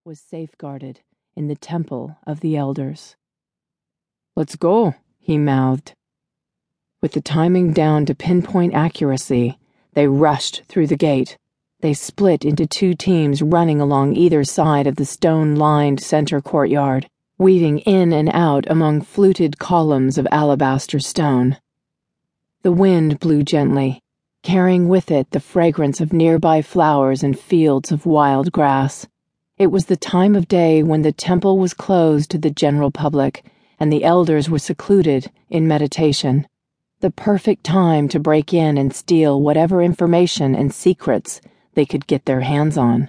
was safeguarded in the Temple of the Elders. "Let's go," he mouthed. With the timing down to pinpoint accuracy, they rushed through the gate. They split into two teams running along either side of the stone-lined center courtyard, weaving in and out among fluted columns of alabaster stone. The wind blew gently, carrying with it the fragrance of nearby flowers and fields of wild grass. It was the time of day when the temple was closed to the general public and the elders were secluded in meditation. The perfect time to break in and steal whatever information and secrets they could get their hands on.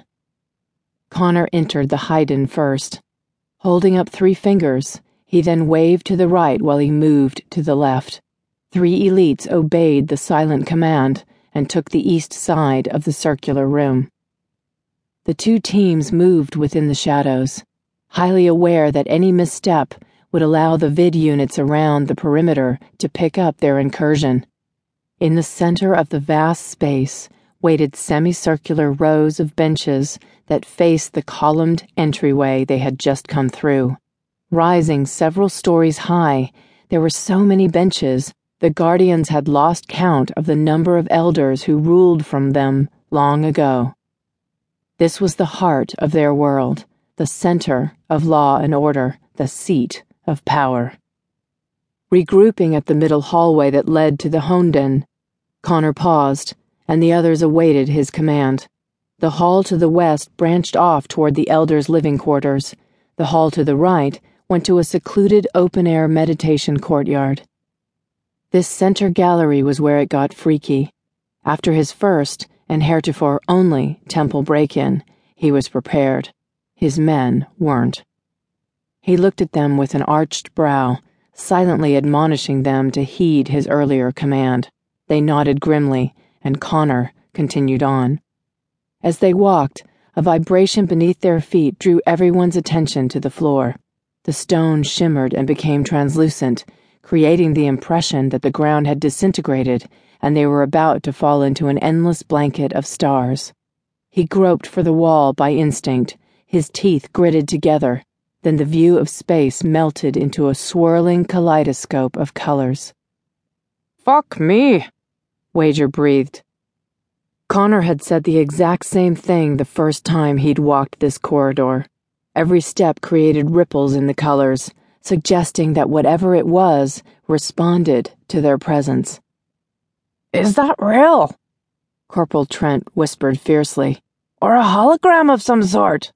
Connor entered the hide-in first. Holding up 3 fingers, he then waved to the right while he moved to the left. 3 elites obeyed the silent command and took the east side of the circular room. The 2 teams moved within the shadows, highly aware that any misstep would allow the vid units around the perimeter to pick up their incursion. In the center of the vast space waited semicircular rows of benches that faced the columned entryway they had just come through. Rising several stories high, there were so many benches, the Guardians had lost count of the number of elders who ruled from them long ago. This was the heart of their world, the center of law and order, the seat of power. Regrouping at the middle hallway that led to the Honden, Connor paused, and the others awaited his command. The hall to the west branched off toward the elders' living quarters. The hall to the right went to a secluded open-air meditation courtyard. This center gallery was where it got freaky. After his first, and heretofore only, temple break-in, he was prepared. His men weren't. He looked at them with an arched brow, silently admonishing them to heed his earlier command. They nodded grimly, and Connor continued on. As they walked, a vibration beneath their feet drew everyone's attention to the floor. The stone shimmered and became translucent, creating the impression that the ground had disintegrated and they were about to fall into an endless blanket of stars. He groped for the wall by instinct, his teeth gritted together. Then the view of space melted into a swirling kaleidoscope of colors. "Fuck me," Wager breathed. Connor had said the exact same thing the first time he'd walked this corridor. Every step created ripples in the colors, suggesting that whatever it was responded to their presence. "Is that real?" Corporal Trent whispered fiercely. "Or a hologram of some sort?"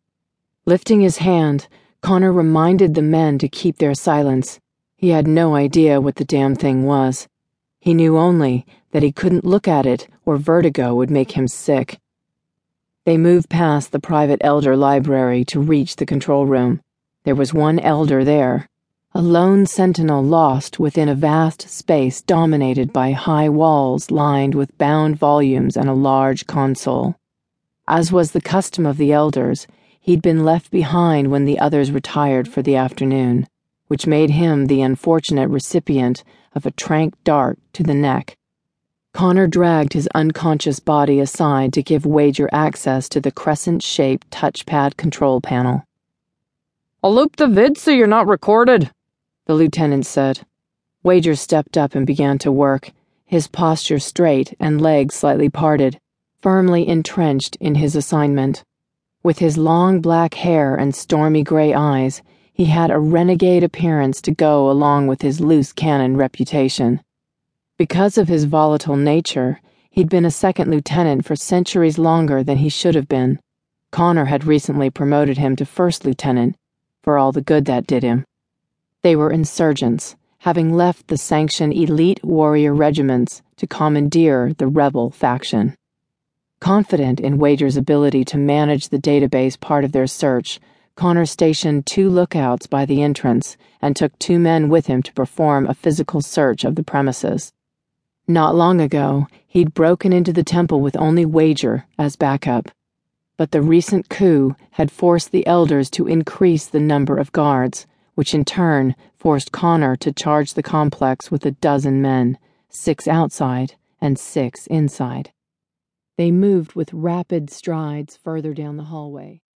Lifting his hand, Connor reminded the men to keep their silence. He had no idea what the damn thing was. He knew only that he couldn't look at it or vertigo would make him sick. They moved past the private elder library to reach the control room. There was one elder there, a lone sentinel lost within a vast space dominated by high walls lined with bound volumes and a large console. As was the custom of the elders, he'd been left behind when the others retired for the afternoon, which made him the unfortunate recipient of a trank dart to the neck. Connor dragged his unconscious body aside to give Wager access to the crescent-shaped touchpad control panel. "I'll loop the vid so you're not recorded," the lieutenant said. Wager stepped up and began to work, his posture straight and legs slightly parted, firmly entrenched in his assignment. With his long black hair and stormy gray eyes, he had a renegade appearance to go along with his loose cannon reputation. Because of his volatile nature, he'd been a second lieutenant for centuries longer than he should have been. Connor had recently promoted him to first lieutenant, for all the good that did him. They were insurgents, having left the sanctioned elite warrior regiments to commandeer the rebel faction. Confident in Wager's ability to manage the database part of their search, Connor stationed 2 lookouts by the entrance and took 2 men with him to perform a physical search of the premises. Not long ago, he'd broken into the temple with only Wager as backup. But the recent coup had forced the elders to increase the number of guards, which in turn forced Connor to charge the complex with 12 men, 6 outside and 6 inside. They moved with rapid strides further down the hallway.